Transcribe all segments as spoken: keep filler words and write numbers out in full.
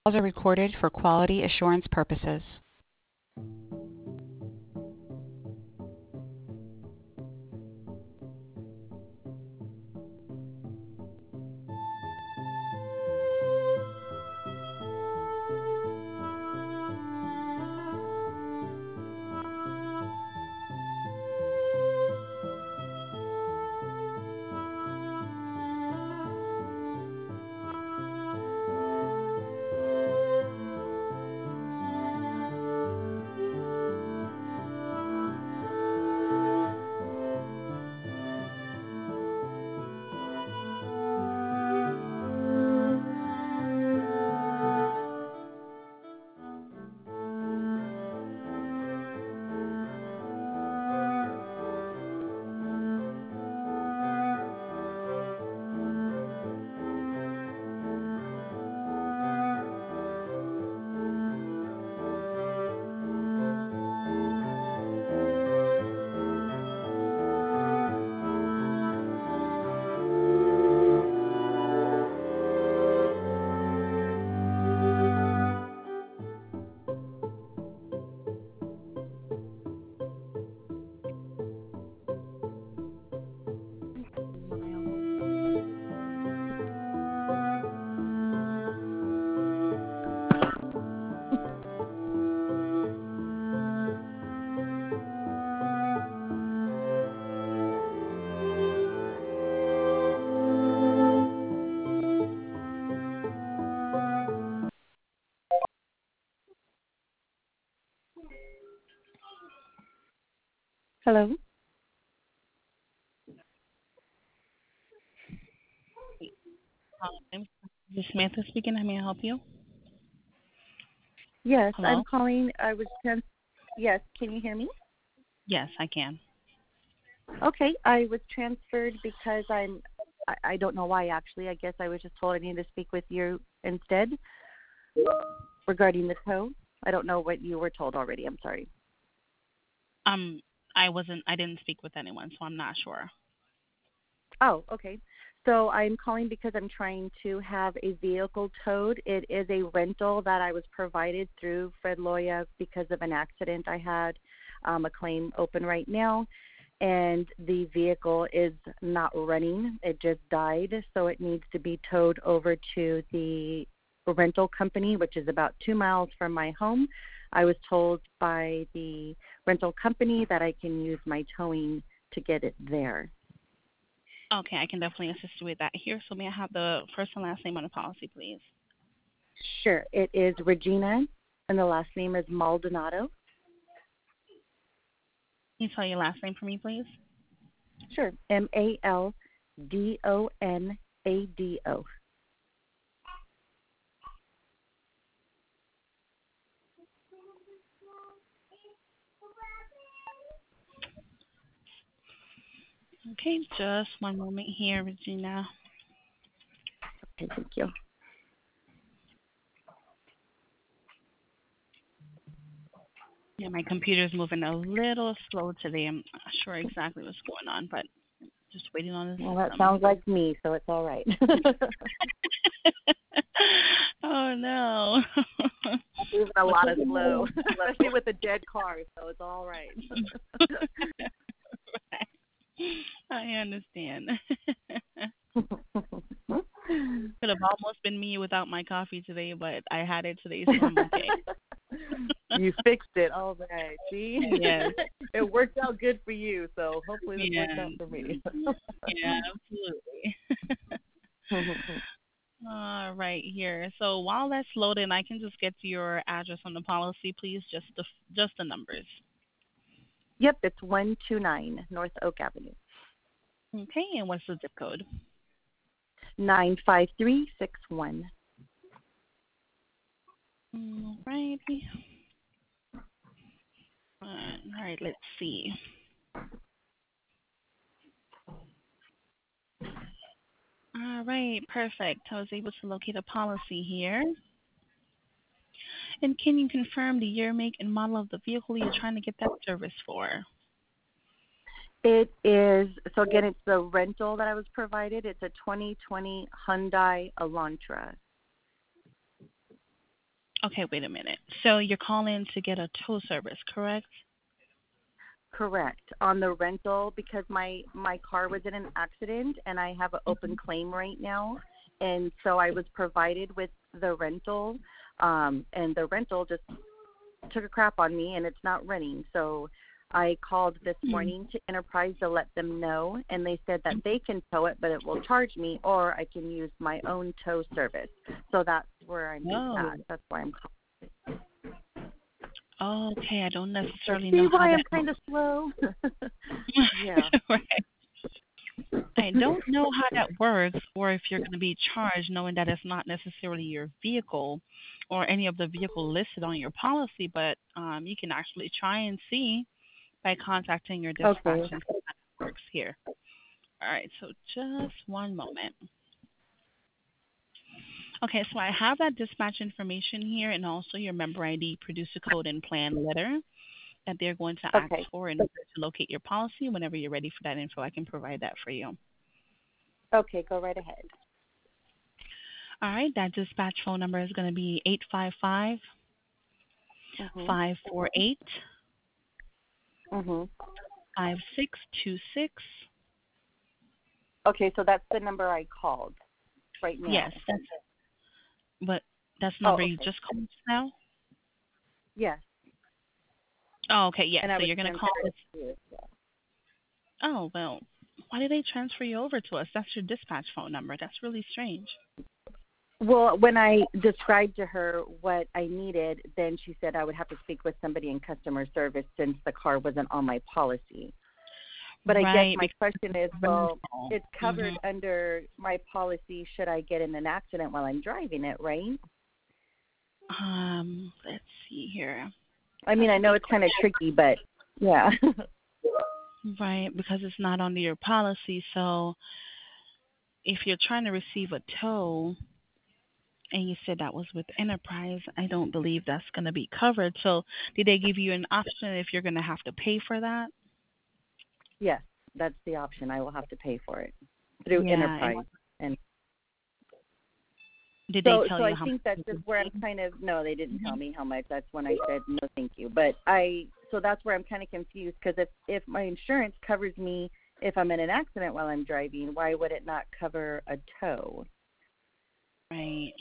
Calls are recorded for quality assurance purposes. Hello? Um, this is Samantha speaking. How may I help you? Yes, I'm Hello? calling. I was trans- yes, can you hear me? Yes, I can. Okay, I was transferred because I'm I, I don't know why actually. I guess I was just told I need to speak with you instead regarding the tow. I don't know what you were told already. I'm sorry. Um, I wasn't. I didn't speak with anyone, so I'm not sure. Oh, okay. So I'm calling because I'm trying to have a vehicle towed. It is a rental that I was provided through Fred Loya because of an accident I had, um, a claim open right now, and the vehicle is not running. It just died, so it needs to be towed over to the rental company, which is about two miles from my home. I was told by the rental company that I can use my towing to get it there. Okay, I can definitely assist you with that here. So may I have the first and last name on the policy, please? Sure. It is Regina, and the last name is Maldonado. Can you spell your last name for me, please? Sure. M A L D O N A D O. Okay, just one moment here, Regina. Okay, thank you. Yeah, my computer's moving a little slow today. I'm not sure exactly what's going on, but just waiting on Well, the that system. sounds like me, so it's all right. Oh no. I'm moving a What's lot of moving a slow, little especially with a dead car, so it's all right. I understand. Could have almost been me without my coffee today, but I had it today, so I'm okay. You fixed it. All right. See? Yes. It worked out good for you, so hopefully this works Yeah. out for me. Yeah, absolutely. All right, here. So while that's loading, I can just get to your address on the policy, please. Just the just the numbers. Yep, it's one two nine North Oak Avenue. Okay, and what's the zip code? nine five three six one. All right. All right, let's see. All right, perfect. I was able to locate a policy here. And can you confirm the year, make, and model of the vehicle you're trying to get that service for? It is, so again, it's the rental that I was provided. It's a twenty twenty Hyundai Elantra. Okay, wait a minute. So you're calling to get a tow service, correct? Correct. On the rental because my my car was in an accident and I have an open claim right now. And so I was provided with the rental um and the rental just took a crap on me and it's not running. So I called this Hmm. morning to Enterprise to let them know and they said that they can tow it but it will charge me or I can use my own tow service. So that's where I'm Oh, at. That's why I'm calling. okay. I don't So necessarily see know how why I'm that. kind of slow? Yeah. Right. I don't know how that works, or if you're going to be charged, knowing that it's not necessarily your vehicle or any of the vehicle listed on your policy, but um, you can actually try and see by contacting your dispatch Okay. and see how that works here. All right, so just one moment. Okay, so I have that dispatch information here and also your member I D, producer code, and plan letter that they're going to ask Okay. for in order to locate your policy. Whenever you're ready for that info, I can provide that for you. Okay, go right ahead. All right, that dispatch phone number is going to be eight five five, Mhm. five four eight, Mhm. five six two six. Okay, so that's the number I called right Yes, now. that's it. But that's the Oh, number you okay. just called now? Yes, Oh, okay, yes. and I So was you're going to call transferred this. to you. Yeah. Oh, well, why did they transfer you over to us? That's your dispatch phone number. That's really strange. Well, when I described to her what I needed, then she said I would have to speak with somebody in customer service since the car wasn't on my policy. But I guess Right, my because question is, it's well, rental. it's Mm-hmm. covered under my policy should I get in an accident while I'm driving it, right? Um, let's see here. I mean, That's I a know good it's kind of tricky, but yeah. question. Right, because it's not under your policy. So if you're trying to receive a tow and you said that was with Enterprise, I don't believe that's going to be covered. So did they give you an option if you're going to have to pay for that? Yes, that's the option. I will have to pay for it through Yeah, and Enterprise. And did they so tell so you I how much think that's it just would where I'm be? kind of no, they didn't tell Mhm. me how much. That's when I said no, thank you. But I so that's where I'm kind of confused because if if my insurance covers me if I'm in an accident while I'm driving, why would it not cover a tow? Right.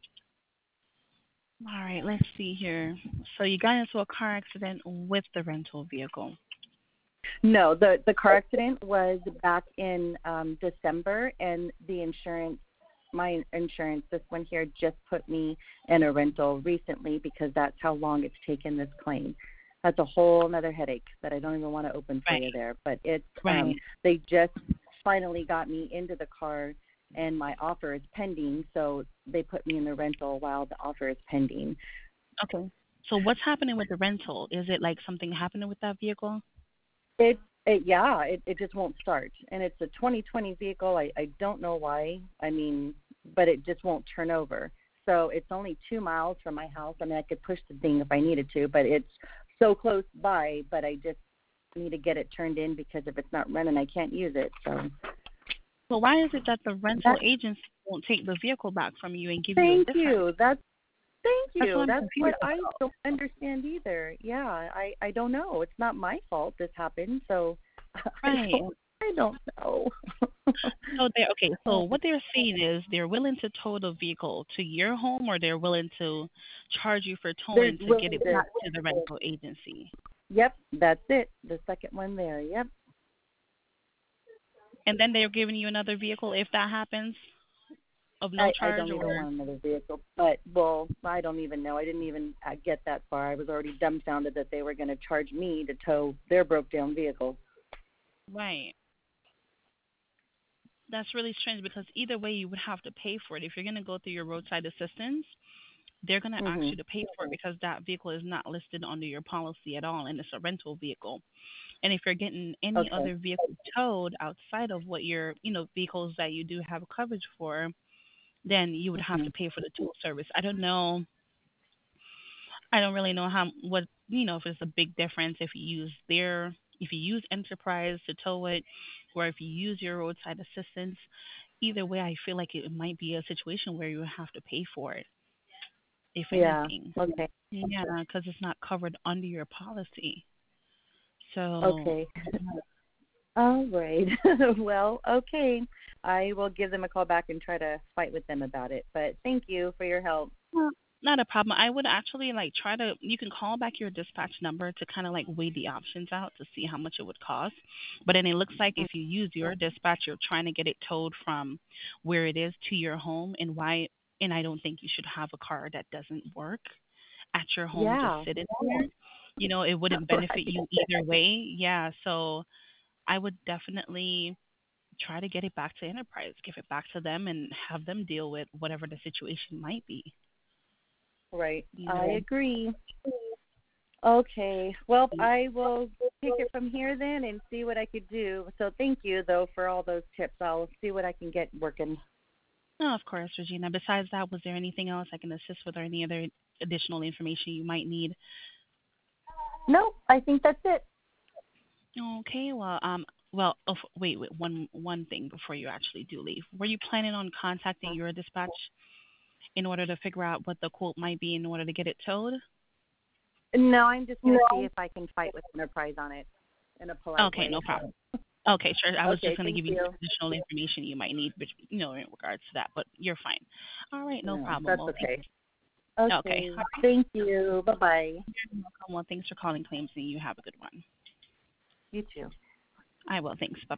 All right, let's see here. So you got into a car accident with the rental vehicle. No, the the car accident was back in um December, and the insurance, my insurance, this one here just put me in a rental recently because that's how long it's taken this claim. That's a whole another headache that I don't even want to open for Right. you there. But it's um Right. they just finally got me into the car and my offer is pending, so they put me in the rental while the offer is pending. Okay. So what's happening with the rental? Is it like something happening with that vehicle? It, it yeah, it, it just won't start. And it's a twenty twenty vehicle. I, I don't know why. I mean, but it just won't turn over. So it's only two miles from my house. I mean, I could push the thing if I needed to, but it's so close by. But I just need to get it turned in because if it's not running, I can't use it. So So why is it that the rental that, agency won't take the vehicle back from you and give you a thank different? you. That's thank That's what you. I'm That's what confused I about. don't understand either. Yeah, I I don't know. It's not my fault this happened. So I Right. don't I don't know. So they okay. So what they're saying is they're willing to tow the vehicle to your home, or they're willing to charge you for They're towing to get willing it to. back to the rental agency. Yep, that's it. The second one there. Yep. And then they're giving you another vehicle if that happens of no I I charge, don't even or want another vehicle, but well, I don't even know. I didn't even uh, get that far. I was already dumbfounded that they were going to charge me to tow their broke down vehicle. right. That's really strange because either way you would have to pay for it. If you're going to go through your roadside assistance, they're going to ask you Mhm. to pay for it because that vehicle is not listed under your policy at all and it's a rental vehicle. And if you're getting any Okay. other vehicle towed outside of what your, you know, vehicles that you do have coverage for, then you would have to Mhm. pay for the tow service. I don't know. I don't really know how what, you know, if it's a big difference if you use their if you use Enterprise to tow it or if you use your roadside assistance. Either way, I feel like it might be a situation where you have to pay for it. if Yeah. anything. Okay. Yeah, because it's not covered under your policy. So, Okay. All right. Well, okay. I will give them a call back and try to fight with them about it. But thank you for your help. well, not a problem. I would actually like try to. You can call back your dispatch number to kind of like weigh the options out to see how much it would cost. But then it looks like if you use your dispatch, you're trying to get it towed from where it is to your home, and why. And I don't think you should have a car that doesn't work at your home just Yeah. sitting there. You know, it wouldn't benefit Right. you either way. Yeah, so I would definitely try to get it back to Enterprise, give it back to them, and have them deal with whatever the situation might be. Right. You I know. agree. Okay. Well, I will take it from here then and see what I could do. So thank you though for all those tips. I'll see what I can get working. No, of course, Regina. Besides that, was there anything else I can assist with or any other additional information you might need? Nope, I think that's it. Okay, well, um, well, oh, f- wait, wait, one one thing before you actually do leave. Were you planning on contacting your dispatch in order to figure out what the quote might be in order to get it towed? No, I'm just going to see if I can fight with Enterprise on it in a polite Okay, way. no problem. Okay, sure. I was just Okay, going to thank give you you. additional information you might need, but you know, in regards to that. But you're fine. All right, no No, problem. that's Well, thank. okay. Okay, Okay, all right. thank you. Bye-bye. You're welcome. Well, thanks for calling Claims, and you have a good one. You too. I will. Thanks. Bye.